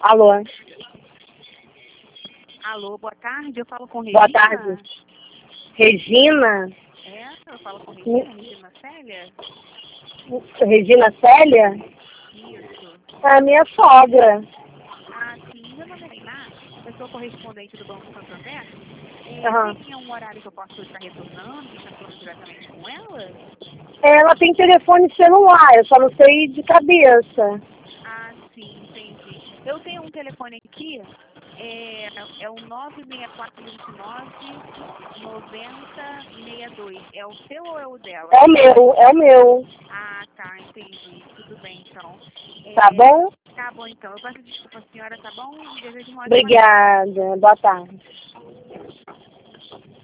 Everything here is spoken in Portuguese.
Alô? Alô, boa tarde, eu falo com Regina. Boa tarde. Regina? É, eu falo com Regina Célia? Regina Célia? Isso. É a minha sogra. Ah, sim, meu nome é Tainá, eu sou correspondente do Banco Santander. Tem um horário que eu posso estar retornando, que está falando diretamente com ela? Ela tem telefone celular, eu só não sei de cabeça. Ah, sim, entendi. Eu tenho um telefone aqui, é o 96429-9062. É o seu ou é o dela? É o meu, é o meu. Ah, tá, entendi. Tudo bem, então. Tá bom? Tá bom, então. Eu peço desculpa, senhora, tá bom? Desejo uma ótima tarde. Obrigada. Boa tarde.